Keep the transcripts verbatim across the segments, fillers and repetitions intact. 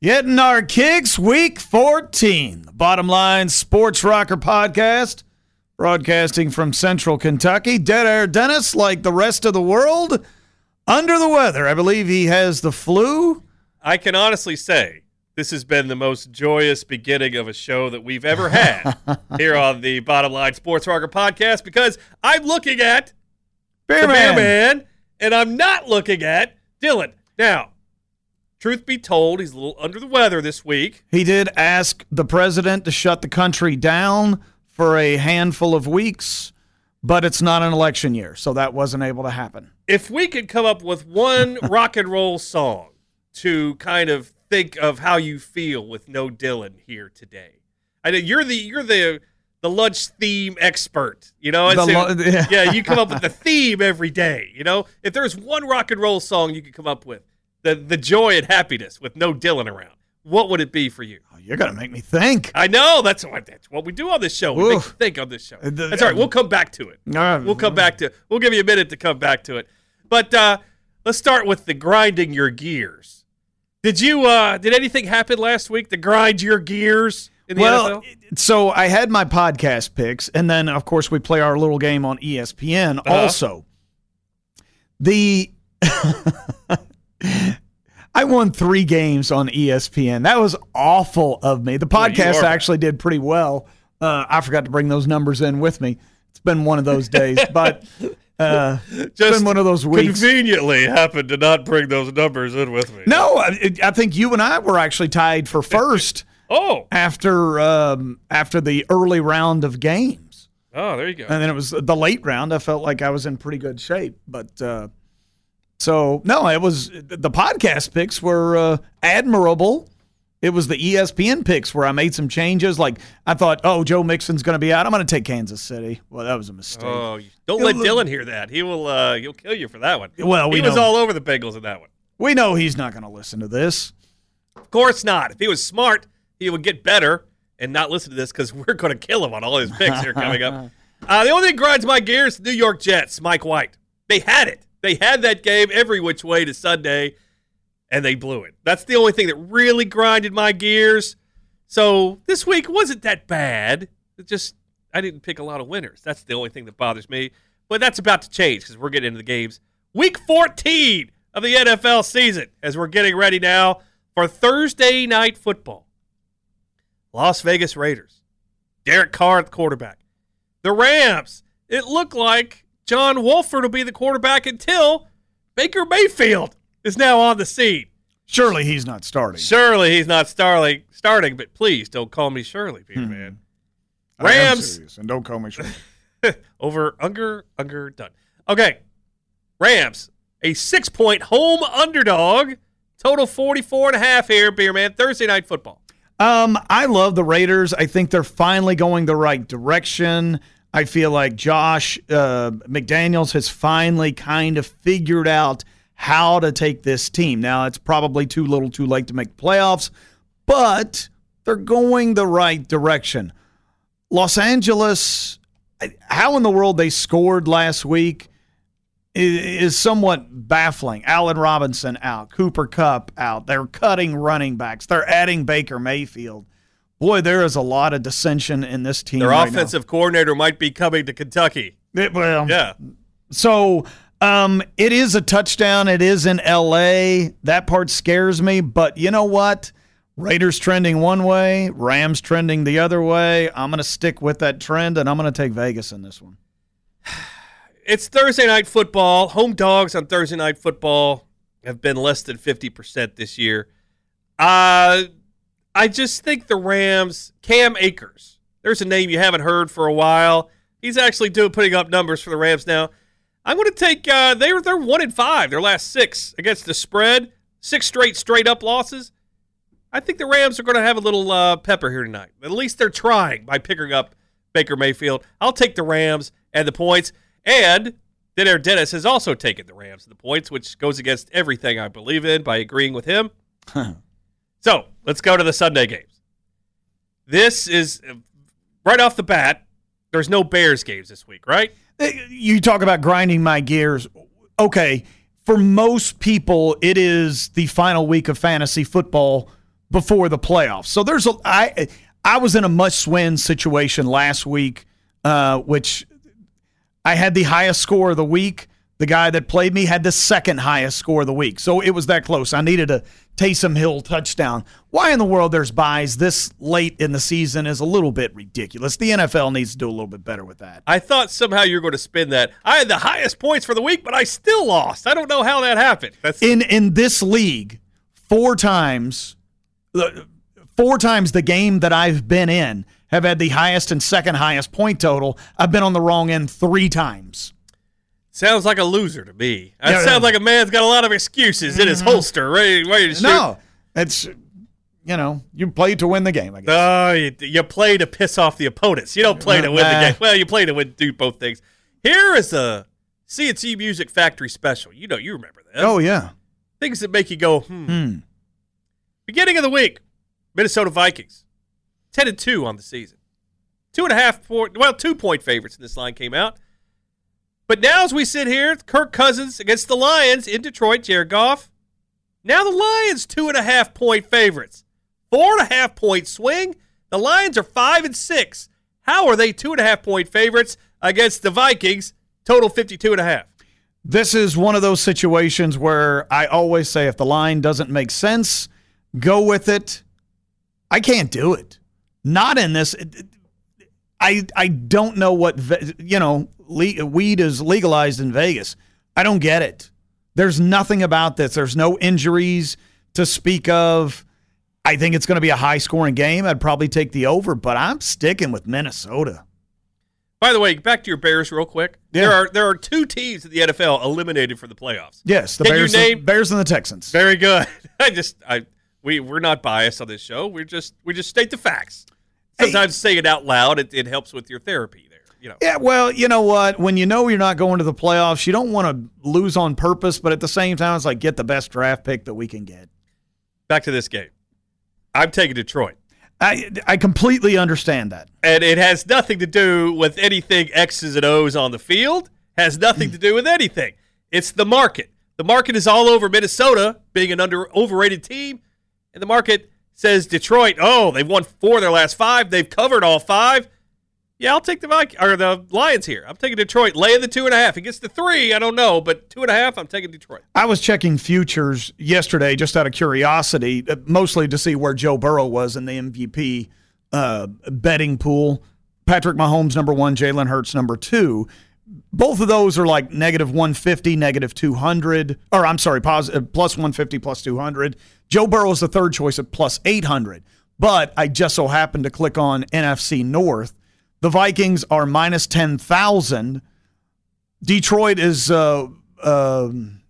Getting our kicks, week fourteen. The Bottom Line Sports Rocker podcast, broadcasting from Central Kentucky. Dead Air Dennis, like the rest of the world, under the weather. I believe he has the flu. I can honestly say this has been the most joyous beginning of a show that we've ever had here on the Bottom Line Sports Rocker podcast, because I'm looking at Beer the Man. Beer Man, and I'm not looking at Dylan. Now, truth be told, he's a little under the weather this week. He did ask the president to shut the country down for a handful of weeks, but it's not an election year, so that wasn't able to happen. If we could come up with one rock and roll song to kind of think of how you feel with no Dylan here today. I know you're the you're the the lunch theme expert, you know. And The so, lo- yeah. yeah, you come up with the theme every day, you know. If there's one rock and roll song you could come up with, the the joy and happiness with no Dylan around, what would it be for you? Oh, you're going to make me think. I know that's what that's what we do on this show. We make Oof. you think on this show. Uh, the- That's all right. We'll come back to it. Uh, We'll come back to. We'll give you a minute to come back to it. But uh, let's start with the grinding your gears. Did you? Uh, did anything happen last week to grind your gears in the well, N F L? so I had my podcast picks, and then, of course, we play our little game on E S P N Uh-huh. also. The I won three games on E S P N. That was awful of me. The Well, you podcast are. actually did pretty well. Uh, I forgot to bring those numbers in with me. It's been one of those days, but uh, it's Just been one of those weeks. Conveniently happened to not bring those numbers in with me. No, I, I think you and I were actually tied for first Oh. after um, after the early round of games. Oh, there you go. And then it was the late round. I felt like I was in pretty good shape. But uh, so, no, it was the podcast picks were uh, admirable. It was the E S P N picks where I made some changes. Like, I thought, oh, Joe Mixon's going to be out. I'm going to take Kansas City. Well, that was a mistake. Oh, you- don't let Dylan hear that. He will. Uh, he'll kill you for that one. Well, we he was know. all over the Bengals in that one. We know he's not going to listen to this. Of course not. If he was smart, he would get better and not listen to this, because we're going to kill him on all his picks here coming up. Uh, the only thing that grinds my gears, the New York Jets, Mike White. They had it. They had that game every which way to Sunday, and they blew it. That's the only thing that really grinded my gears. So this week wasn't that bad. It just, I didn't pick a lot of winners. That's the only thing that bothers me. But that's about to change, because we're getting into the games. Week fourteen of the N F L season, as we're getting ready now for Thursday night football. Las Vegas Raiders. Derek Carr at the quarterback. The Rams. It looked like John Wolford will be the quarterback until Baker Mayfield is now on the scene. Surely he's not starting. Surely he's not starting, starting, but please don't call me Shirley, Peter Hmm. Man. I am Rams. serious, and don't call me Shirley. Over, Unger, Unger, done. Okay. Rams, a six-point home underdog. Total forty-four and a half here, Beer Man. Thursday night football. Um, I love the Raiders. I think they're finally going the right direction. I feel like Josh uh, McDaniels has finally kind of figured out how to take this team. Now, it's probably too little too late to make playoffs, but they're going the right direction. Los Angeles, how in the world they scored last week is somewhat baffling. Allen Robinson out, Cooper Kupp out. They're cutting running backs. They're adding Baker Mayfield. Boy, there is a lot of dissension in this team. Their right offensive coordinator might be coming to Kentucky. now. It- well, Yeah. So um, it is a touchdown. It is in L A. That part scares me. But you know what? Raiders trending one way, Rams trending the other way. I'm going to stick with that trend, and I'm going to take Vegas in this one. It's Thursday night football. Home dogs on Thursday night football have been less than fifty percent this year. Uh, I just think the Rams, Cam Akers, there's a name you haven't heard for a while. He's actually doing putting up numbers for the Rams now. I'm going to take, uh, they were, they're one and five, their last six against the spread, six straight straight up losses. I think the Rams are going to have a little uh, pepper here tonight. At least they're trying by picking up Baker Mayfield. I'll take the Rams and the points. And Dead Air Dennis has also taken the Rams and the points, which goes against everything I believe in by agreeing with him. So let's go to the Sunday games. This is, right off the bat, there's no Bears games this week, right? You talk about grinding my gears. Okay, for most people, it is the final week of fantasy football before the playoffs. So there's a I I was in a must-win situation last week, uh, which I had the highest score of the week. The guy that played me had the second highest score of the week. So it was that close. I needed a Taysom Hill touchdown. Why in the world there's buys this late in the season is a little bit ridiculous. The N F L needs to do a little bit better with that. I thought somehow you were going to spin that. I had the highest points for the week, but I still lost. I don't know how that happened. That's in in this league, four times, four times the game that I've been in have had the highest and second highest point total. I've been on the wrong end three times. Sounds like a loser to me. That Yeah, sounds yeah. like a man's got a lot of excuses in his holster, ready, ready to shoot. No, it's, you know, you play to win the game, I guess. Oh, you, you play to piss off the opponents. You don't play to win the Nah. game. Well, you play to win, do both things. Here is a C and C Music Factory special. You know, you remember that. Oh, yeah. Things that make you go, hmm. Hmm. Beginning of the week, Minnesota Vikings, ten and two on the season. Two and a half point, well, two point favorites in this line came out. But now as we sit here, Kirk Cousins against the Lions in Detroit, Jared Goff. Now the Lions two and a half point favorites. Four and a half point swing. The Lions are five and six. How are they two and a half point favorites against the Vikings? Total fifty-two and a half. This is one of those situations where I always say if the line doesn't make sense, go with it. I can't do it. Not in this. I I don't know what, you know, le- weed is legalized in Vegas. I don't get it. There's nothing about this. There's no injuries to speak of. I think it's going to be a high-scoring game. I'd probably take the over, but I'm sticking with Minnesota. By the way, back to your Bears real quick. Yeah. There are there are two teams in the N F L eliminated from the playoffs. Yes, the Can you Bears, name- Bears and the Texans. Very good. I just I we we're not biased on this show. We're just we just state the facts. Sometimes saying it out loud it, it helps with your therapy there. You know. Yeah, well, you know what? When you know you're not going to the playoffs, you don't want to lose on purpose, but at the same time, it's like get the best draft pick that we can get. Back to this game. I'm taking Detroit. I I completely understand that. And it has nothing to do with anything X's and O's on the field. Has nothing to do with anything. It's the market. The market is all over Minnesota being an under overrated team, and the market says Detroit, oh, they've won four of their last five. They've covered all five. Yeah, I'll take the Vikings or the Lions here. I'm taking Detroit. Laying the two and a half. It gets to three. I don't know, but two and a half. I'm taking Detroit. I was checking futures yesterday just out of curiosity, uh, mostly to see where Joe Burrow was in the M V P uh, betting pool. Patrick Mahomes, number one, Jalen Hurts, number two. Both of those are like negative one fifty, negative two hundred, or I'm sorry, positive, plus one fifty, plus two hundred. Joe Burrow is the third choice at plus eight hundred. But I just so happened to click on N F C North. The Vikings are minus ten thousand. Detroit is, uh, uh,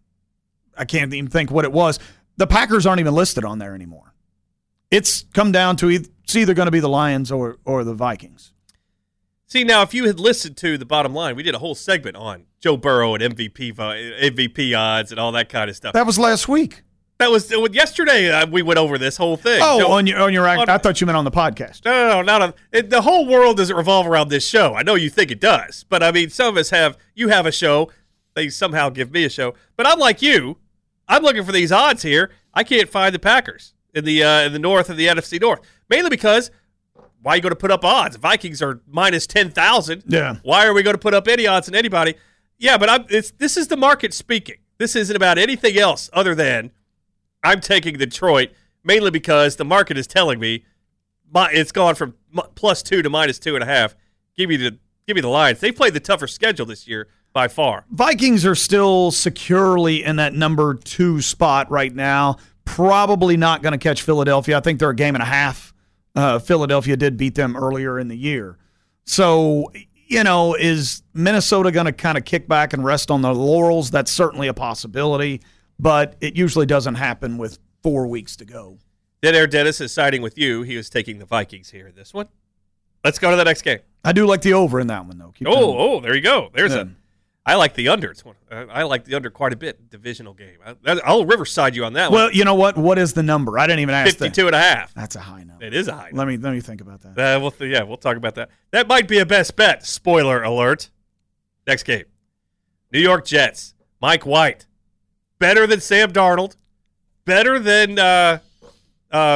I can't even think what it was. The Packers aren't even listed on there anymore. It's come down to either, it's either going to be the Lions or, or the Vikings. See, now, if you had listened to the bottom line, we did a whole segment on Joe Burrow and M V P M V P odds and all that kind of stuff. That was last week. That was yesterday. Uh, we went over this whole thing. Oh, Joe, on your on your act. on- I thought you meant on the podcast. no, no, no, not on. It, the whole world doesn't revolve around this show. I know you think it does, but I mean, some of us have. You have a show. They somehow give me a show, but I'm like you. I'm looking for these odds here. I can't find the Packers in the uh, in the North of the N F C North, mainly because. Why are you going to put up odds? Vikings are minus ten thousand. Yeah. Why are we going to put up any odds on anybody? Yeah, but I'm, it's, this is the market speaking. This isn't about anything else other than I'm taking Detroit, mainly because the market is telling me my, it's gone from m- plus two to minus two and a half. Give me the give me the Lions. They played the tougher schedule this year by far. Vikings are still securely in that number two spot right now. Probably not going to catch Philadelphia. I think they're a game and a half. Uh, Philadelphia did beat them earlier in the year. So, you know, is Minnesota going to kind of kick back and rest on their laurels? That's certainly a possibility, but it usually doesn't happen with four weeks to go. Dead Air Dennis is siding with you. He was taking the Vikings here in this one. Let's go to the next game. I do like the over in that one, though. Keep Oh, telling me. oh, there you go. There's Yeah. a. I like the under. It's one. I I like the under quite a bit. Divisional game. I, I'll Riverside you on that Well, one. you know what? What is the number? I didn't even ask that. fifty-two and a half. That's a high number. It is a high. Let me let me think about that. Uh, we'll th- yeah, we'll talk about that. That might be a best bet. Spoiler alert. Next game. New York Jets. Mike White. Better than Sam Darnold. Better than uh, uh,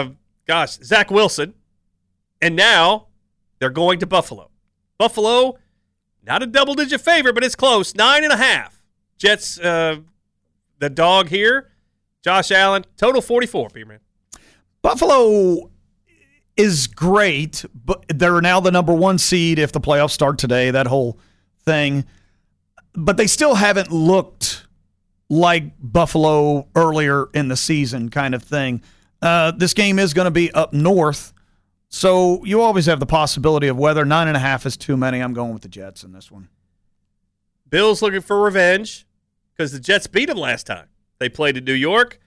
gosh, Zach Wilson. And now they're going to Buffalo. Buffalo, not a double-digit favorite, but it's close. Nine and a half. Jets, uh, the dog here. Josh Allen, total forty-four, Peterman. Buffalo is great, but they're now the number one seed if the playoffs start today, that whole thing. But they still haven't looked like Buffalo earlier in the season kind of thing. Uh, this game is going to be up north, so you always have the possibility of weather. Nine and a half is too many. I'm going with the Jets in this one. Bills looking for revenge because the Jets beat them last time. They played in New York,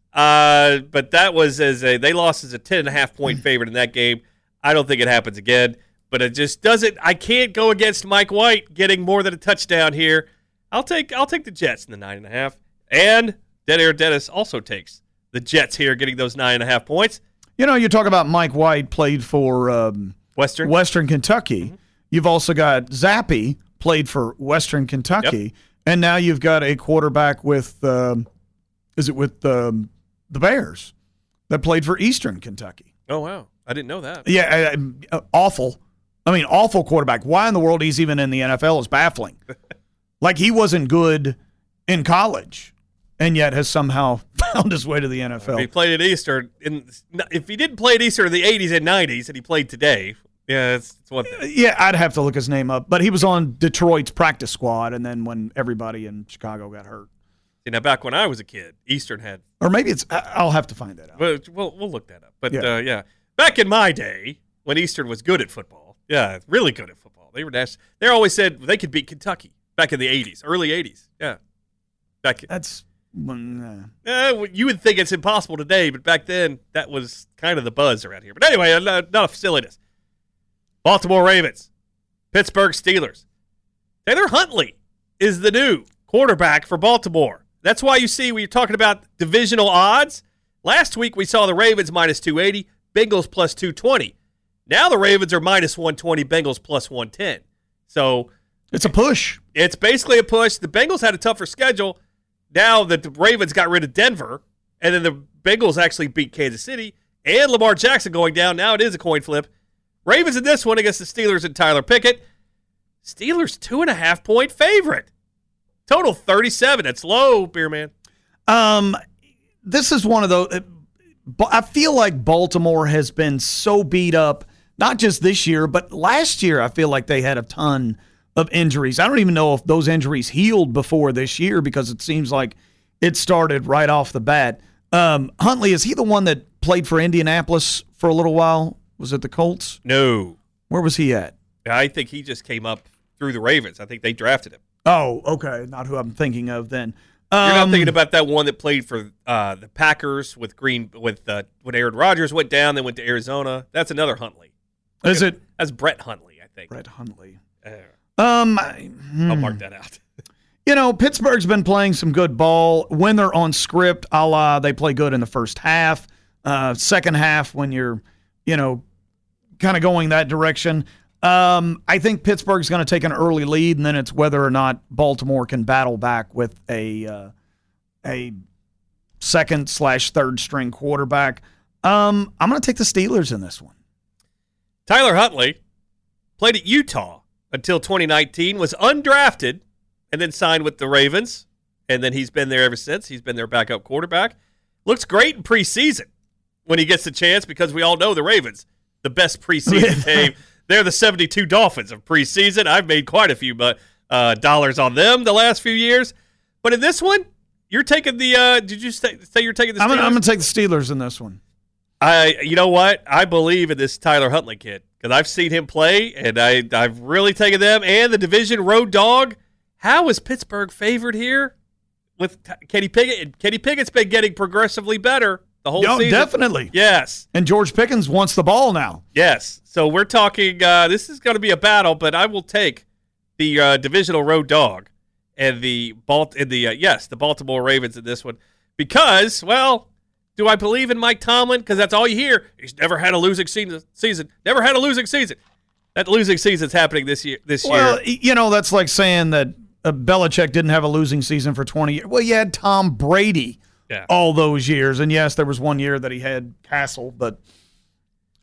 uh, but that was as a they lost as a ten and a half point favorite in that game. I don't think it happens again, but it just doesn't. I can't go against Mike White getting more than a touchdown here. I'll take I'll take the Jets in the nine and a half, and Dead Air Dennis also takes the Jets here, getting those nine and a half points. You know, you talk about Mike White played for um, Western Western Kentucky. Mm-hmm. You've also got Zappe played for Western Kentucky, yep. And now you've got a quarterback with um, is it with um, the Bears that played for Eastern Kentucky. Oh wow, I didn't know that. Yeah, uh, awful. I mean, awful quarterback. Why in the world he's even in the N F L is baffling. Like he wasn't good in college, and yet has somehow found his way to the N F L. If he played at Eastern, in, if he didn't play at Eastern in the eighties and nineties, and he played today, yeah, it's, it's one thing. Yeah, I'd have to look his name up. But he was on Detroit's practice squad, and then when everybody in Chicago got hurt. You know, back when I was a kid, Eastern had. Or maybe it's. I'll have to find that out. We'll we'll, we'll look that up. But yeah. Uh, yeah, back in my day when Eastern was good at football, yeah, really good at football. They were national. They always said they could beat Kentucky back in the eighties, early eighties. Yeah, back. That's. Uh, uh, you would think it's impossible today, but back then that was kind of the buzz around here. But anyway, enough silliness. Baltimore Ravens, Pittsburgh Steelers. Taylor Huntley is the new quarterback for Baltimore. That's why you see when you're talking about divisional odds. Last week we saw the Ravens minus two eighty, Bengals plus two twenty. Now the Ravens are minus one twenty, Bengals plus one ten. So it's a push. It's basically a push. The Bengals had a tougher schedule. Now that the Ravens got rid of Denver, and then the Bengals actually beat Kansas City, and Lamar Jackson going down, now it is a coin flip. Ravens in this one against the Steelers and Tyler Pickett. Steelers two and a half point favorite. Total thirty-seven. That's low, Beer Man. Um, this is one of those. I feel like Baltimore has been so beat up, not just this year, but last year. I feel like they had a ton of injuries. I don't even know if those injuries healed before this year because it seems like it started right off the bat. Um, Huntley, is he the one that played for Indianapolis for a little while? Was it the Colts? No. Where was he at? I think he just came up through the Ravens. I think they drafted him. Oh, okay. Not who I'm thinking of then. Um, You're not thinking Um, about that one that played for uh, the Packers with Green with uh, when Aaron Rodgers went down, then went to Arizona. That's another Huntley. Is it? That's Brett Huntley, I think. Brett Huntley. Uh, Um, I- I'll hmm. mark that out. You know, Pittsburgh's been playing some good ball. When they're on script, a la they play good in the first half. Uh, second half, when you're, you know, kind of going that direction. Um, I think Pittsburgh's going to take an early lead, and then it's whether or not Baltimore can battle back with a uh, a second slash third string quarterback. Um, I'm going to take the Steelers in this one. Tyler Huntley played at Utah until twenty nineteen, was undrafted, and then signed with the Ravens. And then he's been there ever since. He's been their backup quarterback. Looks great in preseason when he gets the chance because we all know the Ravens, the best preseason team. They're the seventy-two Dolphins of preseason. I've made quite a few uh, dollars on them the last few years. But in this one, you're taking the uh, – did you say, say you're taking the Steelers? I'm gonna, I'm going to take the Steelers in this one. I, you know what? I believe in this Tyler Huntley kid because I've seen him play, and I, I've really taken them. And the division road dog. How is Pittsburgh favored here with Kenny Pickett? And Kenny Pickett's been getting progressively better the whole No, season. definitely. Yes. And George Pickens wants the ball now. Yes. So we're talking. Uh, this is going to be a battle, but I will take the uh, divisional road dog and the Balt and the uh, yes, the Baltimore Ravens in this one because, well, do I believe in Mike Tomlin? Because that's all you hear. He's never had a losing season. Season never had a losing season. That losing season's happening this year. This Well, year. you know, that's like saying that uh, Belichick didn't have a losing season for twenty years. Well, you had Tom Brady Yeah. all those years. And yes, there was one year that he had Castle, but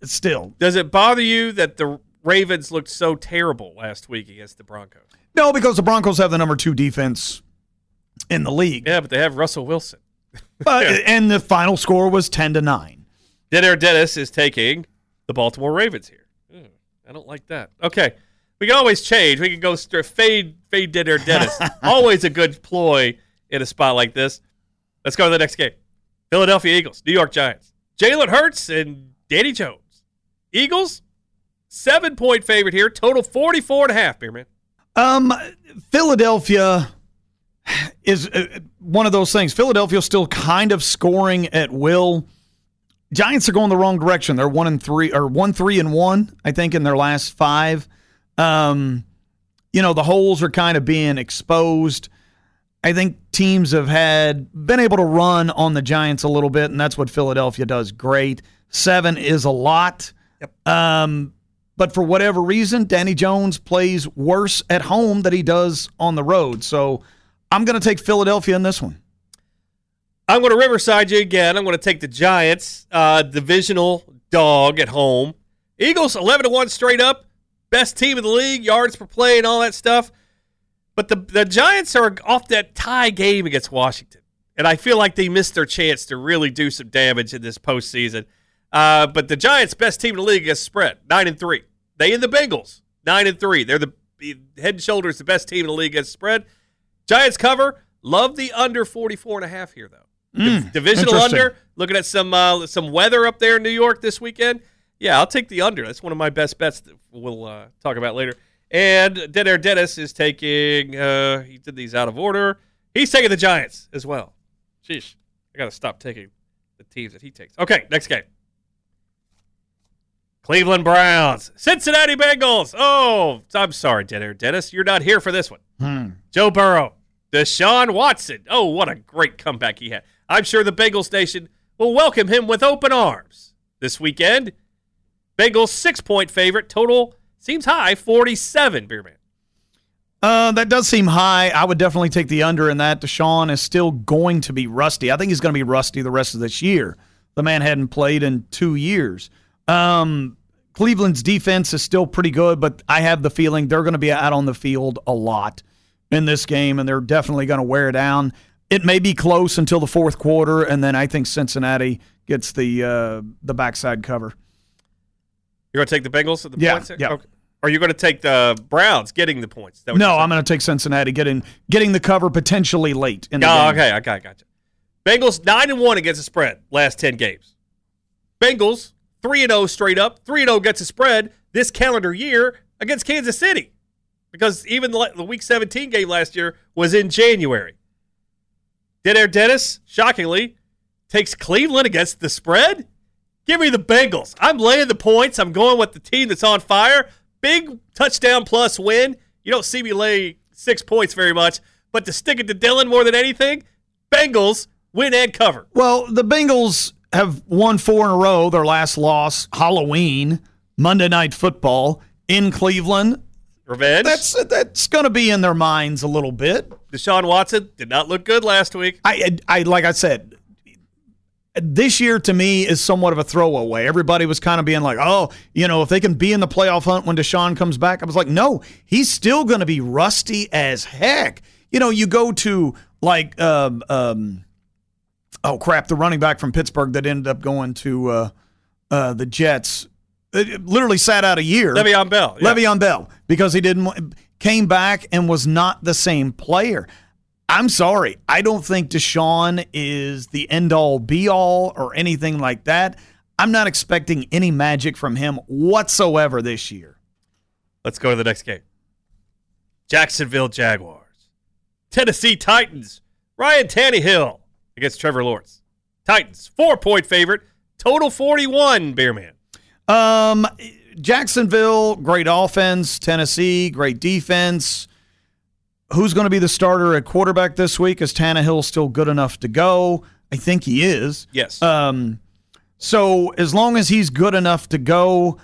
still. Does it bother you that the Ravens looked so terrible last week against the Broncos? No, because the Broncos have the number two defense in the league. Yeah, but they have Russell Wilson. But, and the final score was ten to nine. Dinner Dennis is taking the Baltimore Ravens here. Mm, I don't like that. Okay. We can always change. We can go straight fade, fade Dinner Dennis. Always a good ploy in a spot like this. Let's go to the next game. Philadelphia Eagles, New York Giants. Jalen Hurts and Danny Jones. Eagles, seven-point favorite here. Total forty-four and a half, beer man. Um, Philadelphia is uh, one of those things. Philadelphia's still kind of scoring at will. Giants are going the wrong direction. They're one and three, or one three and one, I think, in their last five. Um, you know, the holes are kind of being exposed. I think teams have had been able to run on the Giants a little bit, and that's what Philadelphia does great. Seven is a lot. Yep. Um, but for whatever reason, Danny Jones plays worse at home than he does on the road. So I'm going to take Philadelphia in this one. I'm going to Riverside you again. I'm going to take the Giants, uh, divisional dog at home. Eagles, eleven to one straight up. Best team in the league, yards per play and all that stuff. But the the Giants are off that tie game against Washington. And I feel like they missed their chance to really do some damage in this postseason. Uh, but the Giants, best team in the league against spread, nine and three. They and the Bengals, nine and three. They're the head and shoulders the best team in the league against spread. Giants cover. Love the under forty-four and a half here, though. Mm, Divisional under. Looking at some uh, some weather up there in New York this weekend. Yeah, I'll take the under. That's one of my best bets that we'll uh, talk about later. And Dead Air Dennis is taking, uh, he did these out of order. He's taking the Giants as well. Sheesh. I got to stop taking the teams that he takes. Okay, next game. Cleveland Browns. Cincinnati Bengals. Oh, I'm sorry, Dead Air Dennis. You're not here for this one. Hmm. Joe Burrow. Deshaun Watson. Oh, what a great comeback he had. I'm sure the Bengals Nation will welcome him with open arms this weekend. Bengals six-point favorite. Total seems high, forty-seven, Beer Man. Uh, that does seem high. I would definitely take the under in that. Deshaun is still going to be rusty. I think he's going to be rusty the rest of this year. The man hadn't played in two years. Um, Cleveland's defense is still pretty good, but I have the feeling they're going to be out on the field a lot in this game, and they're definitely going to wear down. It may be close until the fourth quarter, and then I think Cincinnati gets the uh, the backside cover. You're going to take the Bengals at the yeah, points? Yeah. Okay. Or are you going to take the Browns getting the points? That no, I'm going to take Cincinnati getting getting the cover potentially late in the oh, game. Okay, okay, I got you. Bengals nine and one against the spread last ten games. Bengals three and oh straight up, three and oh against the spread this calendar year against Kansas City. Because even the, the Week seventeen game last year was in January. Dead Air Dennis, shockingly, takes Cleveland against the spread. Give me the Bengals. I'm laying the points. I'm going with the team that's on fire. Big touchdown plus win. You don't see me lay six points very much, but to stick it to Dylan more than anything, Bengals win and cover. Well, the Bengals have won four in a row. Their last loss, Halloween, Monday Night Football in Cleveland. Revenge? That's that's going to be in their minds a little bit. Deshaun Watson did not look good last week. I, I like I said, this year to me is somewhat of a throwaway. Everybody was kind of being like, oh, you know, if they can be in the playoff hunt when Deshaun comes back. I was like, no, he's still going to be rusty as heck. You know, you go to like, um, um, oh, crap, the running back from Pittsburgh that ended up going to uh, uh, the Jets. It literally sat out a year. Le'Veon Bell. Yeah. Le'Veon Bell, because he didn't came back and was not the same player. I'm sorry. I don't think Deshaun is the end-all, be-all or anything like that. I'm not expecting any magic from him whatsoever this year. Let's go to the next game. Jacksonville Jaguars. Tennessee Titans. Ryan Tannehill against Trevor Lawrence. Titans, four-point favorite. Total forty-one, Beer Man. Um, Jacksonville, great offense. Tennessee, great defense. Who's going to be the starter at quarterback this week? Is Tannehill still good enough to go? I think he is. Yes. Um, so as long as he's good enough to go,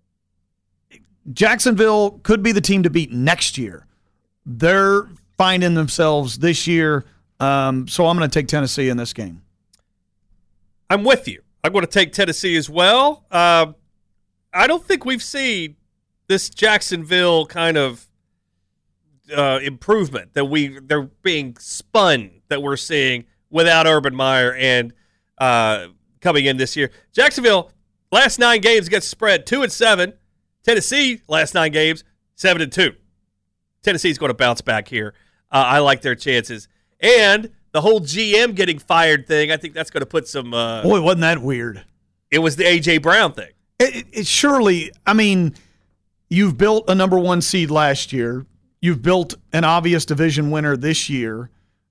Jacksonville could be the team to beat next year. They're finding themselves this year. Um, so I'm going to take Tennessee in this game. I'm with you. I'm going to take Tennessee as well. Uh, I don't think we've seen this Jacksonville kind of uh, improvement that we they're being spun that we're seeing without Urban Meyer and uh, coming in this year. Jacksonville last nine games against the spread two and seven. Tennessee last nine games seven and two. Tennessee's going to bounce back here. Uh, I like their chances, and the whole G M getting fired thing. I think that's going to put some. Uh, Boy, wasn't that weird? It was the A J Brown thing. It, it, it surely, I mean, you've built a number one seed last year. You've built an obvious division winner this year.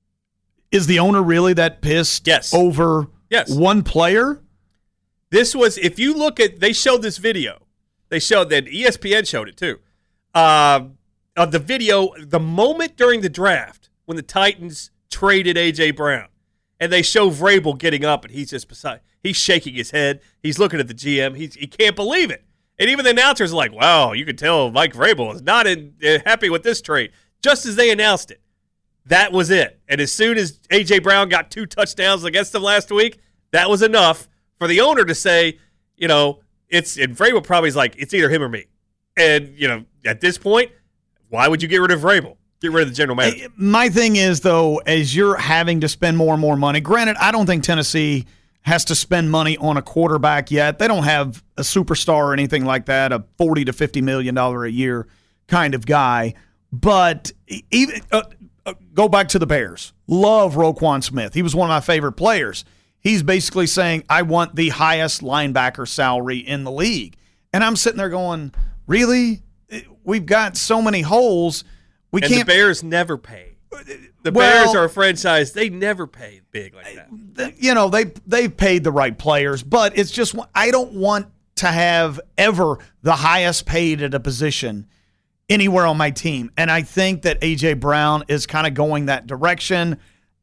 Is the owner really that pissed yes. over yes. one player? This was, if you look at, they showed this video. They showed that E S P N showed it too. Uh, of the video, the moment during the draft when the Titans traded A J Brown, and they show Vrabel getting up, and he's just beside, he's shaking his head. He's looking at the G M. He's, he can't believe it. And even the announcers are like, wow, you can tell Mike Vrabel is not in, uh, happy with this trade. Just as they announced it, that was it. And as soon as A J Brown got two touchdowns against them last week, that was enough for the owner to say, you know, it's, and Vrabel probably is like, it's either him or me. And, you know, at this point, why would you get rid of Vrabel? Get rid of the general manager. My thing is, though, as you're having to spend more and more money, granted, I don't think Tennessee has to spend money on a quarterback yet. They don't have a superstar or anything like that, a forty to fifty million dollars a year kind of guy. But even uh, uh, go back to the Bears. Love Roquan Smith. He was one of my favorite players. He's basically saying, I want the highest linebacker salary in the league. And I'm sitting there going, really? We've got so many holes. We and can't. The Bears never pay. The well, Bears are a franchise. They never pay big like that. You know, they they've paid the right players, but it's just I don't want to have ever the highest paid at a position anywhere on my team. And I think that A J Brown is kind of going that direction.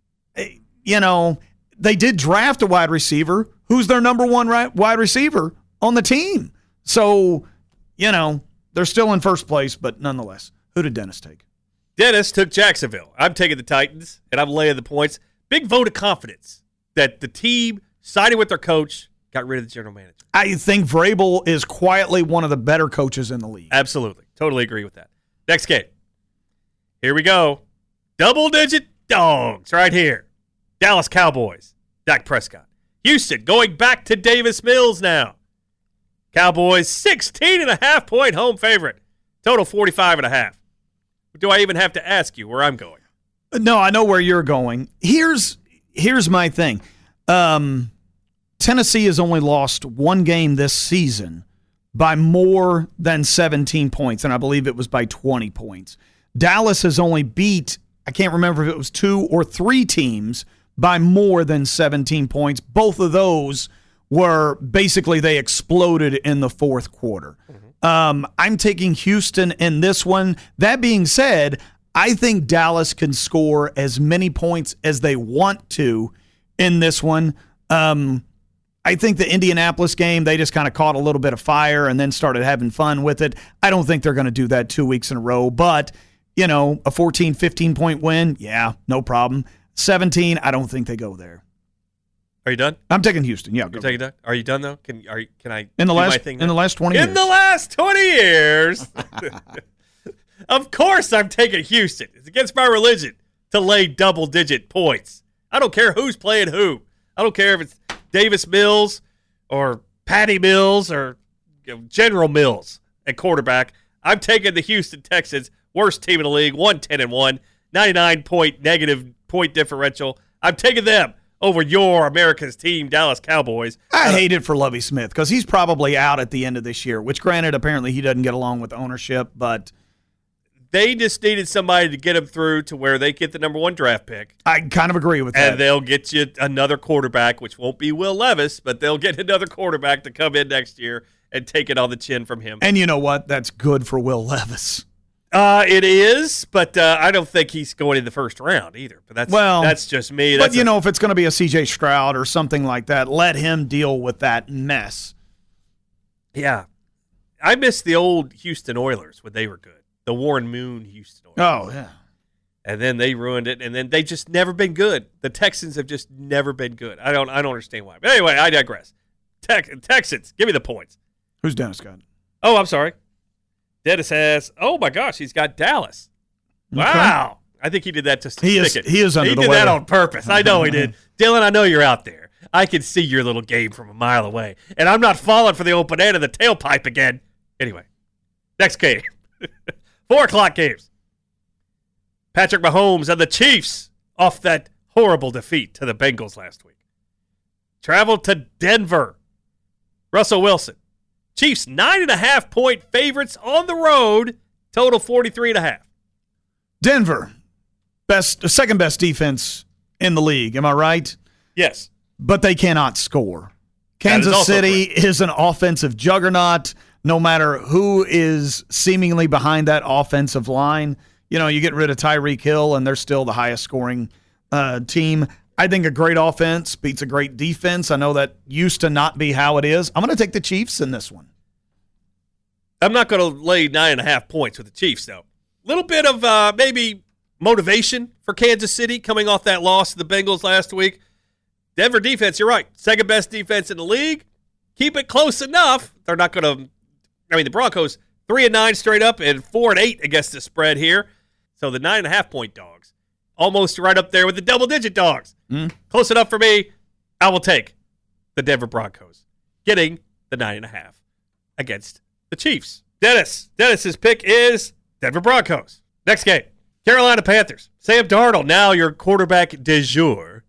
You know, they did draft a wide receiver who's their number one wide receiver on the team. So, you know, they're still in first place, but nonetheless, who did Dennis take? Dennis took Jacksonville. I'm taking the Titans, and I'm laying the points. Big vote of confidence that the team sided with their coach, got rid of the general manager. I think Vrabel is quietly one of the better coaches in the league. Absolutely. Totally agree with that. Next game. Here we go. Double-digit dogs right here. Dallas Cowboys, Dak Prescott. Houston going back to Davis Mills now. Cowboys, sixteen and a half point home favorite. Total forty-five and a half. Do I even have to ask you where I'm going? No, I know where you're going. Here's here's my thing. Um, Tennessee has only lost one game this season by more than seventeen points, and I believe it was by twenty points. Dallas has only beat, I can't remember if it was two or three teams by more than seventeen points. Both of those were basically they exploded in the fourth quarter. Mm-hmm. Um, I'm taking Houston in this one. That being said, I think Dallas can score as many points as they want to in this one. Um, I think the Indianapolis game, they just kind of caught a little bit of fire and then started having fun with it. I don't think they're going to do that two weeks in a row, but, you know, a fourteen, fifteen-point win, yeah, no problem. seventeen, I don't think they go there. Are you done? I'm taking Houston. Yeah, You're taking done. Are you done though? Can are you, can I in the do last my thing now? in the last twenty in years? the last twenty years? Of course, I'm taking Houston. It's against my religion to lay double digit points. I don't care who's playing who. I don't care if it's Davis Mills or Patty Mills or you know, General Mills at quarterback. I'm taking the Houston Texans, worst team in the league, one ten and one, ninety-nine point negative point differential. I'm taking them over your America's team, Dallas Cowboys. I uh, hate it for Lovie Smith because he's probably out at the end of this year, which granted, apparently he doesn't get along with ownership, but they just needed somebody to get them through to where they get the number one draft pick. I kind of agree with that. And they'll get you another quarterback, which won't be Will Levis, but they'll get another quarterback to come in next year and take it on the chin from him. And you know what? That's good for Will Levis. Uh, it is, but uh, I don't think he's going in the first round either. But that's well, that's just me. That's but you a, know, if it's going to be a C J Stroud or something like that, let him deal with that mess. Yeah, I miss the old Houston Oilers when they were good. The Warren Moon Houston Oilers. Oh yeah, and then they ruined it, and then they just never been good. The Texans have just never been good. I don't I don't understand why. But anyway, I digress. Tex- Texans, give me the points. Who's Dennis got? Oh, I'm sorry. Dennis has, oh my gosh, he's got Dallas. Wow. Okay. I think he did that just to he stick is, it. He is under he the did weather. that on purpose. I know he did. Dylan, I know you're out there. I can see your little game from a mile away. And I'm not falling for the old banana in the tailpipe again. Anyway, next game. Four o'clock games. Patrick Mahomes and the Chiefs off that horrible defeat to the Bengals last week. Traveled to Denver. Russell Wilson. Chiefs nine and a half point favorites on the road. Total forty-three and a half. Denver, best, second best defense in the league. Am I right? Yes. But they cannot score. Kansas City correct. is an offensive juggernaut. No matter who is seemingly behind that offensive line, you know, you get rid of Tyreek Hill, and they're still the highest scoring uh, team. I think a great offense beats a great defense. I know that used to not be how it is. I'm going to take the Chiefs in this one. I'm not going to lay nine and a half points with the Chiefs, though. Little bit of uh, maybe motivation for Kansas City coming off that loss to the Bengals last week. Denver defense, you're right. Second best defense in the league. Keep it close enough. They're not going to, I mean, the Broncos, three and nine straight up and four and eight against the spread here. So the nine and a half point dogs, almost right up there with the double digit dogs. Mm. Close enough for me. I will take the Denver Broncos, getting the nine and a half against the Chiefs. Dennis, Dennis's pick is Denver Broncos. Next game, Carolina Panthers. Sam Darnold, now your quarterback de jour.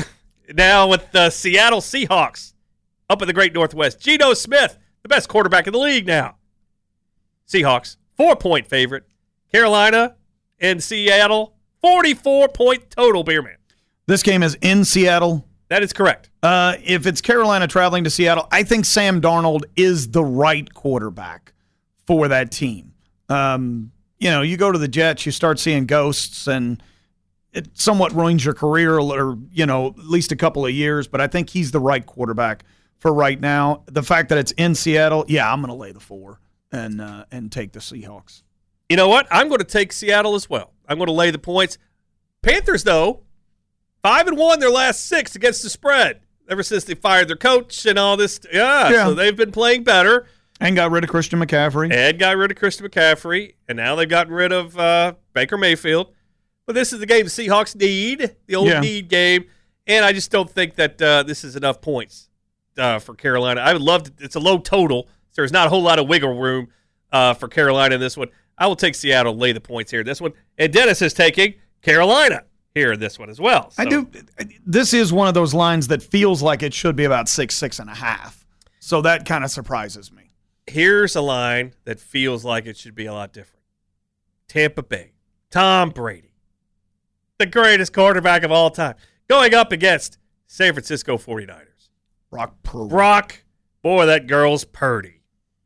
Now with the Seattle Seahawks up in the Great Northwest. Geno Smith, the best quarterback in the league now. Seahawks, four-point favorite. Carolina and Seattle, forty-four point total, Beerman. This game is in Seattle. That is correct. Uh, if it's Carolina traveling to Seattle, I think Sam Darnold is the right quarterback for that team. Um, you know, you go to the Jets, you start seeing ghosts, and it somewhat ruins your career, or, you know, at least a couple of years. But I think he's the right quarterback for right now. The fact that it's in Seattle, yeah, I'm going to lay the four and uh, and take the Seahawks. You know what? I'm going to take Seattle as well. I'm going to lay the points. Panthers, though, five and one their last six against the spread. Ever since they fired their coach and all this, yeah, yeah. So they've been playing better. And got rid of Christian McCaffrey. And got rid of Christian McCaffrey. And now they've gotten rid of uh, Baker Mayfield. But this is the game the Seahawks need, the old yeah. need game. And I just don't think that uh, this is enough points uh, for Carolina. I would love to. It's a low total. So there's not a whole lot of wiggle room uh, for Carolina in this one. I will take Seattle and lay the points here in this one. And Dennis is taking Carolina here in this one as well. So. I do. This is one of those lines that feels like it should be about six, six and a half. So that kind of surprises me. Here's a line that feels like it should be a lot different. Tampa Bay, Tom Brady, the greatest quarterback of all time, going up against San Francisco forty-niners. Brock Purdy. Brock, boy, that girl's Purdy.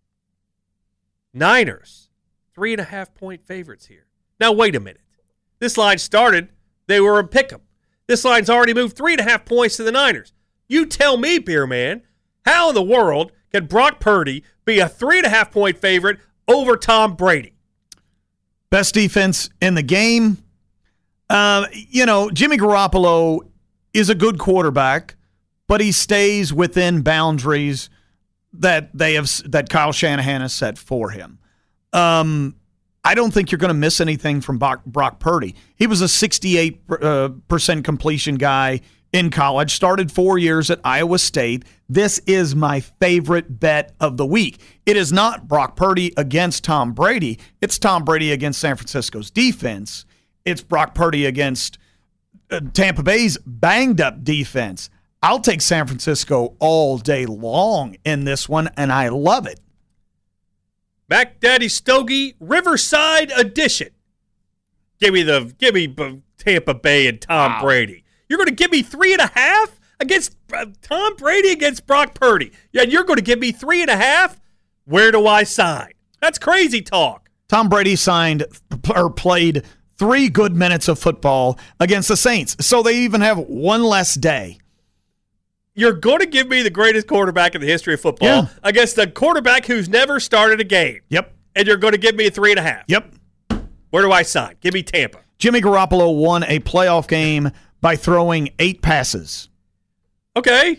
Niners, three and a half point favorites here. Now, wait a minute. This line started, they were a pick'em. This line's already moved three and a half points to the Niners. You tell me, Beer Man, how in the world can Brock Purdy be a three and a half point favorite over Tom Brady? Best defense in the game. Uh, you know, Jimmy Garoppolo is a good quarterback, but he stays within boundaries that they have that Kyle Shanahan has set for him. Um, I don't think you're going to miss anything from Brock, Brock Purdy. He was a sixty-eight percent completion guy in college, started four years at Iowa State. This is my favorite bet of the week. It is not Brock Purdy against Tom Brady. It's Tom Brady against San Francisco's defense. It's Brock Purdy against uh, Tampa Bay's banged-up defense. I'll take San Francisco all day long in this one, and I love it. Mac Daddy Stogie Riverside edition. Give me the give me Tampa Bay and Tom wow. Brady. You're going to give me three and a half against uh, Tom Brady against Brock Purdy. Yeah, you're going to give me three and a half? Where do I sign? That's crazy talk. Tom Brady signed or played three good minutes of football against the Saints, so they even have one less day. You're going to give me the greatest quarterback in the history of football yeah. against a quarterback who's never started a game. Yep. And you're going to give me a three and a half. Yep. Where do I sign? Give me Tampa. Jimmy Garoppolo won a playoff game by throwing eight passes. Okay.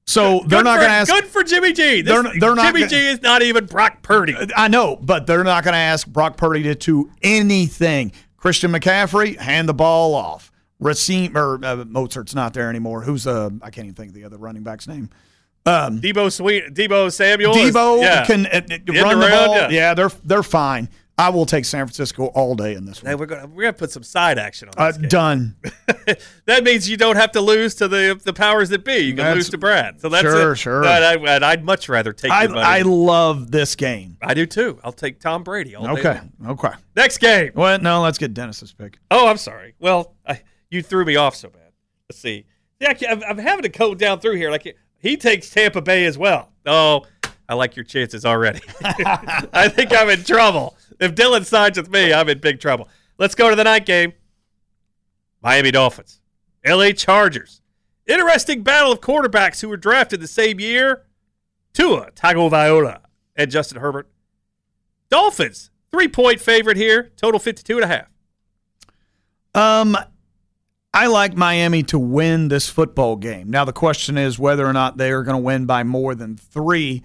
So good they're not for- going to ask. Good for Jimmy G. This, They're- they're not Jimmy gonna- G is not even Brock Purdy. I know, but they're not going to ask Brock Purdy to do anything. Christian McCaffrey, hand the ball off. Racine or uh, Mozart's not there anymore. Who's uh I can't even think of the other running back's name. Um, Debo Sweet, Debo Samuel. Debo is, yeah. can uh, uh, run the around, ball. yeah. Yeah. they're they're fine. I will take San Francisco all day in this Hey, one. we're gonna we're gonna put some side action on Uh, this game. done. That means you don't have to lose to the the powers that be. You can That's- lose to Brad. So that's sure, it. sure. But I, and I'd much rather take I your money. I love this game. I do too. I'll take Tom Brady all day Okay, long. okay. Next game. Well, no, let's get Dennis's pick. Oh, I'm sorry. Well, I, you threw me off so bad. Let's see. Yeah, I can't- I'm, I'm having to go down through here. Like he takes Tampa Bay as well. Oh, I like your chances already. I think I'm in trouble. If Dylan sides with me, I'm in big trouble. Let's go to the night game. Miami Dolphins, L A Chargers. Interesting battle of quarterbacks who were drafted the same year. Tua Tagovailoa and Justin Herbert. Dolphins, three-point favorite here. Total fifty-two and a half. Um, I like Miami to win this football game. Now the question is whether or not they are going to win by more than three.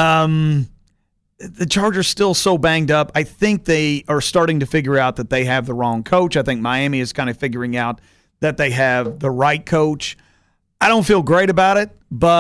Um, the Chargers still so banged up. I think they are starting to figure out that they have the wrong coach. I think Miami is kind of figuring out that they have the right coach. I don't feel great about it,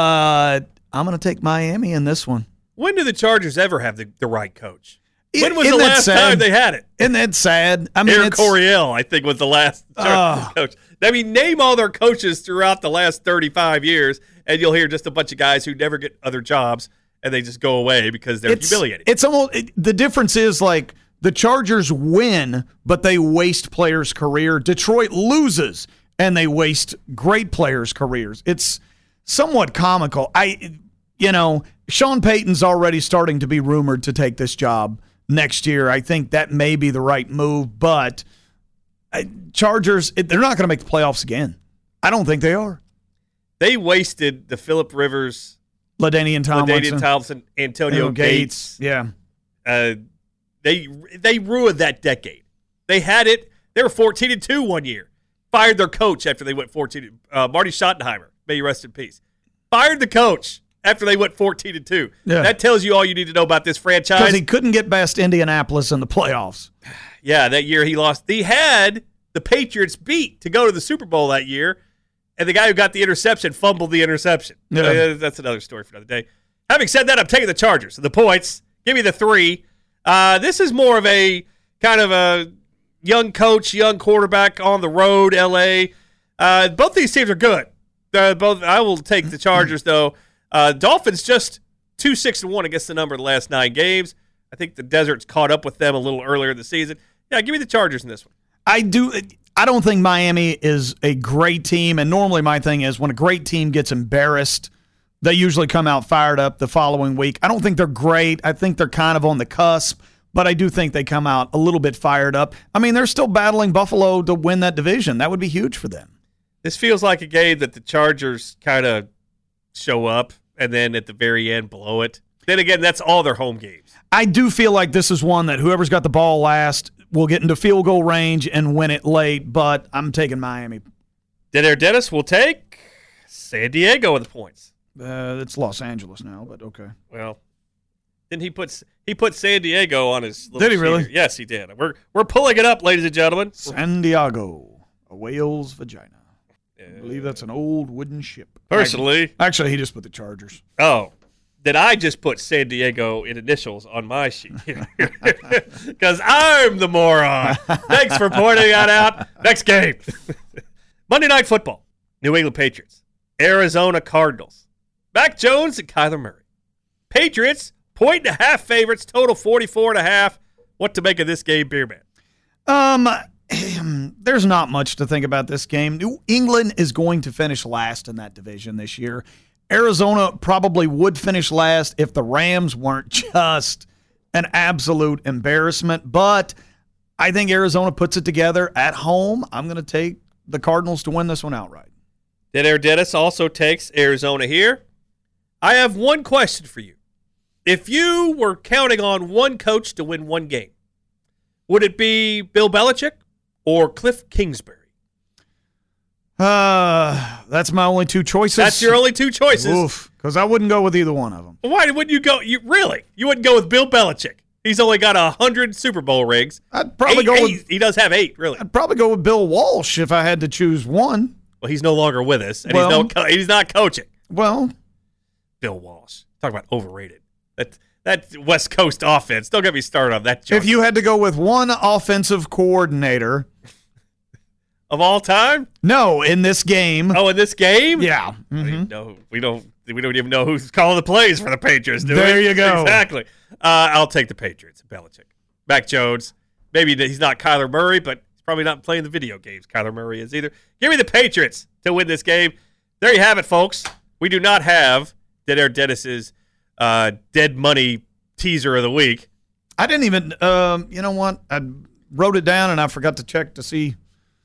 but I'm going to take Miami in this one. When do the Chargers ever have the, the right coach? When was Isn't the that last sad? time they had it? Isn't that sad? I mean, Aaron it's, Coryell, I think, was the last Chargers Oh. coach. I mean, name all their coaches throughout the last thirty-five years, and you'll hear just a bunch of guys who never get other jobs, and they just go away because they're it's, humiliated. It's almost it, the difference is like the Chargers win, but they waste players' career. Detroit loses, and they waste great players' careers. It's somewhat comical. I, you know, Sean Payton's already starting to be rumored to take this job next year. I think that may be the right move, but I, Chargers, it, they're not going to make the playoffs again. I don't think they are. They wasted the Phillip Rivers, LaDainian Tomlinson, LaDainian Tomlinson, Antonio Gates. Yeah. Uh, they they ruined that decade. They had it. They were fourteen and two one year. Fired their coach after they went fourteen. Uh, Marty Schottenheimer, may you rest in peace. Fired the coach after they went fourteen and two. Yeah. That tells you all you need to know about this franchise. Because he couldn't get past Indianapolis in the playoffs. Yeah, that year he lost. He had the Patriots beat to go to the Super Bowl that year, and the guy who got the interception fumbled the interception. Yeah. Uh, that's another story for another day. Having said that, I'm taking the Chargers. The points. Give me the three. Uh, this is more of a kind of a young coach, young quarterback on the road, L A. Uh, both these teams are good. Uh, both. I will take the Chargers, though. Uh, Dolphins just two six and one against the number of the last nine games. I think the Desert's caught up with them a little earlier in the season. Yeah, give me the Chargers in this one. I do. I don't think Miami is a great team, and normally my thing is when a great team gets embarrassed, they usually come out fired up the following week. I don't think they're great. I think they're kind of on the cusp, but I do think they come out a little bit fired up. I mean, they're still battling Buffalo to win that division. That would be huge for them. This feels like a game that the Chargers kind of show up and then at the very end blow it. Then again, that's all their home games. I do feel like this is one that whoever's got the ball last will get into field goal range and win it late, but I'm taking Miami. Dead Dennis will take San Diego with the points. Uh, it's Los Angeles now, but okay. Well, didn't he put he put San Diego on his little Did he sheet really? here. Yes, he did. We're we're pulling it up, ladies and gentlemen. San Diego, a whale's vagina. I believe that's an old wooden ship. Personally, Actually, he just put the Chargers. oh, did I just put San Diego in initials on my sheet here? Because I'm the moron. Thanks for pointing that out. Next game. Monday Night Football. New England Patriots. Arizona Cardinals. Mac Jones and Kyler Murray. Patriots, point and a half favorites, total forty-four and a half. What to make of this game, Beer Man? Um, there's not much to think about this game. New England is going to finish last in that division this year. Arizona probably would finish last if the Rams weren't just an absolute embarrassment. But I think Arizona puts it together at home. I'm going to take the Cardinals to win this one outright. Dead Air Dennis also takes Arizona here. I have one question for you. If you were counting on one coach to win one game, would it be Bill Belichick or Cliff Kingsbury? Uh, that's my only two choices. That's your only two choices. Oof. because I wouldn't go with either one of them. Why wouldn't you go? You really? You wouldn't go with Bill Belichick? He's only got a hundred Super Bowl rings. I'd probably eight, go eight. with. He does have eight, really. I'd probably go with Bill Walsh if I had to choose one. Well, he's no longer with us, and Well, he's no. He's not coaching. Well, Bill Walsh. Talk about overrated. That that West Coast offense. Don't get me started on that. Junk. if you had to go with one offensive coordinator of all time, no, in this game, oh, in this game, yeah, I mhm. don't know. We don't. We don't even know who's calling the plays for the Patriots. Do There we? you go. Exactly. Uh, I'll take the Patriots. Belichick, Mac Jones. Maybe he's not Kyler Murray, but he's probably not playing the video games. Kyler Murray is either. Give me the Patriots to win this game. There you have it, folks. We do not have Dead Air Dennis's uh, dead money teaser of the week. I didn't even. Um, you know what? I wrote it down and I forgot to check to see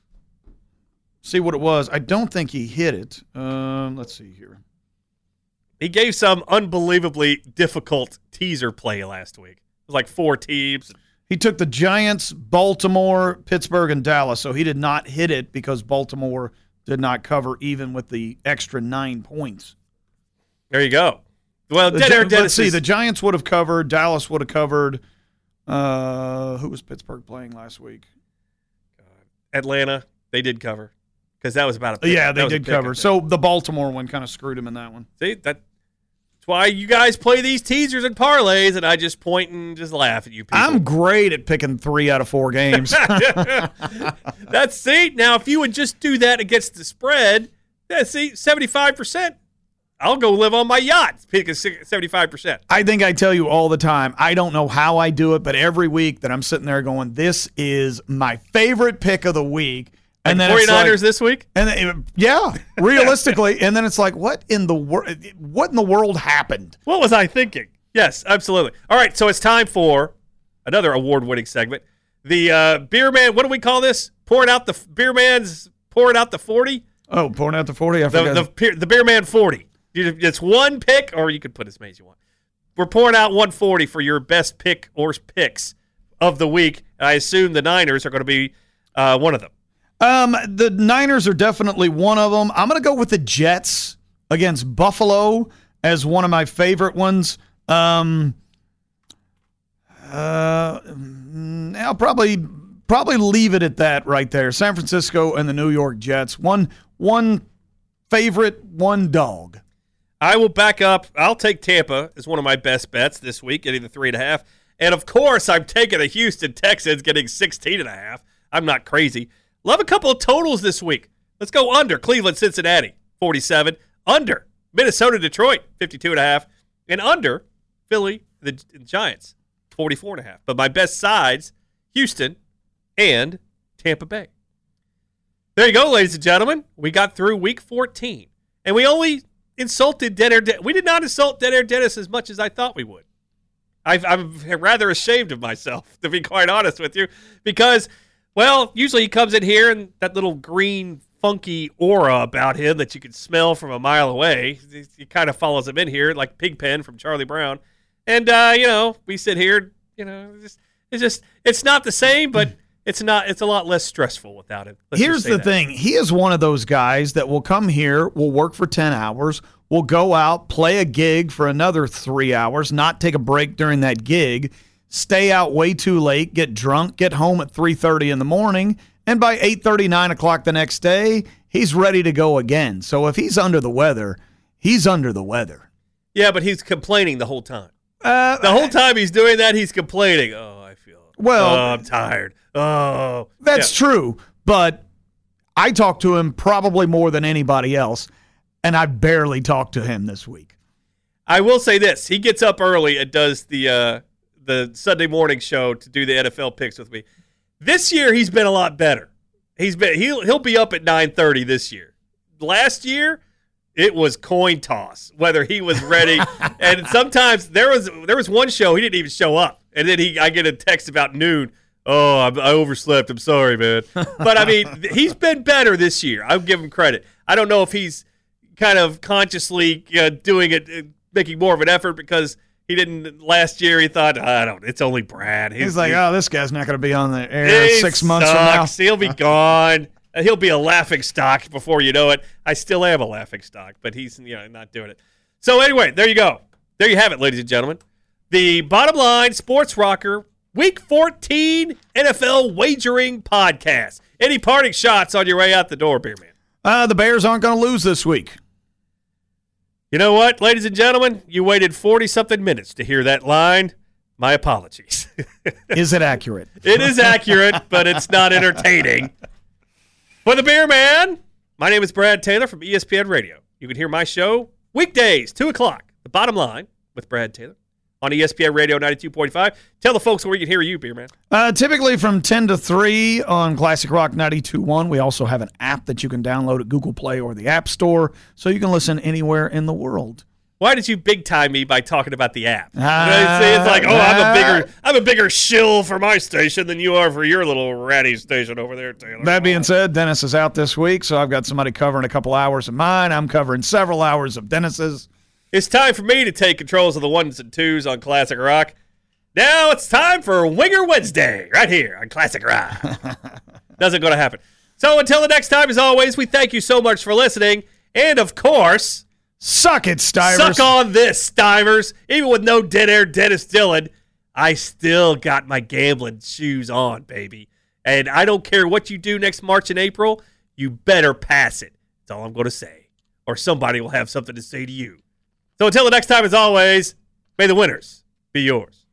see what it was. I don't think he hit it. Um, let's see here. He gave some unbelievably difficult teaser play last week. It was like four teams. He took the Giants, Baltimore, Pittsburgh, and Dallas, so he did not hit it because Baltimore did not cover even with the extra nine points. There you go. Well, The Dead Gi- Air Dennis let's see, is- the Giants would have covered, Dallas would have covered. Uh, who was Pittsburgh playing last week? Atlanta, they did cover because that was about a pick. Yeah, That they was a did pick, I cover. think. So the Baltimore one kind of screwed him in that one. See, that, that's why you guys play these teasers and parlays, and I just point and just laugh at you people. I'm great at picking three out of four games. That's see. Now, if you would just do that against the spread, yeah, see, seventy-five percent. I'll go live on my yacht. Pick a seventy-five percent. I think I tell you all the time, I don't know how I do it, but every week that I'm sitting there going, this is my favorite pick of the week. And Like then it's like, forty-niners this week? and then, it- yeah, realistically. And then it's like, what in the world? What in the world happened? What was I thinking? Yes, absolutely. All right, so it's time for another award-winning segment. The uh, Beer Man, what do we call this? Pouring out the Beer Man's pouring out the forty? Oh, pouring out the forty. I The, forgot. the, Beer- the Beer Man forty. You- It's one pick, or you could put as many as you want. We're pouring out one forty for your best pick or picks of the week. I assume the Niners are going to be uh, one of them. Um, the Niners are definitely one of them. I'm going to go with the Jets against Buffalo as one of my favorite ones. Um, uh, mm, I'll probably probably leave it at that right there. San Francisco and the New York Jets. One one favorite, one dog. I will back up. I'll take Tampa as one of my best bets this week, getting the three and a half. And of course, I'm taking the Houston Texans, getting sixteen and a half. I'm not crazy. Love a couple of totals this week. Let's go under Cleveland, Cincinnati, forty-seven. Under Minnesota, Detroit, fifty-two and a half. And under Philly, the Giants, forty-four and a half. But my best sides, Houston and Tampa Bay. There you go, ladies and gentlemen. We got through week fourteen. And we only insulted Dead Air Dennis. We did not insult Dead Air Dennis as much as I thought we would. I've, I'm rather ashamed of myself, to be quite honest with you, because, well, usually he comes in here and that little green, funky aura about him that you can smell from a mile away. He, he kind of follows him in here like Pigpen from Charlie Brown. And, uh, you know, we sit here, you know, it's just, it's just, it's not the same, but it's not, it's a lot less stressful without him. Let's Here's just say the that. thing. He is one of those guys that will come here, will work for ten hours, will go out, play a gig for another three hours, not take a break during that gig, stay out way too late, get drunk, get home at three thirty in the morning, and by eight thirty, nine o'clock the next day, he's ready to go again. So if he's under the weather, he's under the weather. Yeah, but he's complaining the whole time. Uh, The whole time he's doing that, he's complaining. Oh, I feel. Well- oh, I'm tired. Oh, That's yeah. true, but I talk to him probably more than anybody else, and I barely talked to him this week. I will say this: he gets up early and does the uh, the Sunday morning show to do the N F L picks with me. This year, he's been a lot better. He's been he'll he'll be up at nine thirty this year. Last year, it was coin toss whether he was ready. And sometimes there was there was one show he didn't even show up, and then he I get a text about noon. Oh, I, I overslept. I'm sorry, man. But, I mean, he's been better this year. I'll give him credit. I don't know if he's kind of consciously uh, doing it, uh, making more of an effort because he didn't last year. He thought, I don't it's only Brad. He's like, oh, this guy's not going to be on the air he six months from now. sucks. He'll be gone. He'll be a laughing stock before you know it. I still am a laughing stock, but he's you know not doing it. So anyway, there you go. There you have it, ladies and gentlemen. The Bottom Line Sports Rocker Week fourteen N F L Wagering Podcast. Any parting shots on your way out the door, Beer Man? Uh, the Bears aren't going to lose this week. You know what, ladies and gentlemen? You waited forty-something minutes to hear that line. My apologies. Is it accurate? It is accurate, but it's not entertaining. For the Beer Man, my name is Brad Taylor from E S P N Radio. You can hear my show weekdays, two o'clock, The Bottom Line with Brad Taylor on E S P N Radio ninety-two point five. Tell the folks where you can hear you, Beer Man. Uh, typically from ten to three on Classic Rock ninety-two point one. We also have an app that you can download at Google Play or the App Store, so you can listen anywhere in the world. Why did you big time me by talking about the app? Uh, you know, it's, it's like, oh, I'm a bigger, I'm a bigger shill for my station than you are for your little ratty station over there, Taylor. That being said, Dennis is out this week, so I've got somebody covering a couple hours of mine. I'm covering several hours of Dennis's. It's time for me to take controls of the ones and twos on Classic Rock. Now it's time for Winger Wednesday right here on Classic Rock. Doesn't going to happen. So until the next time, as always, we thank you so much for listening. And, of course, suck it, Stivers. Suck on this, Stivers. Even with no dead air Dennis Dillon, I still got my gambling shoes on, baby. And I don't care what you do next March and April, you better pass it. That's all I'm going to say. Or somebody will have something to say to you. So until the next time, as always, may the winners be yours.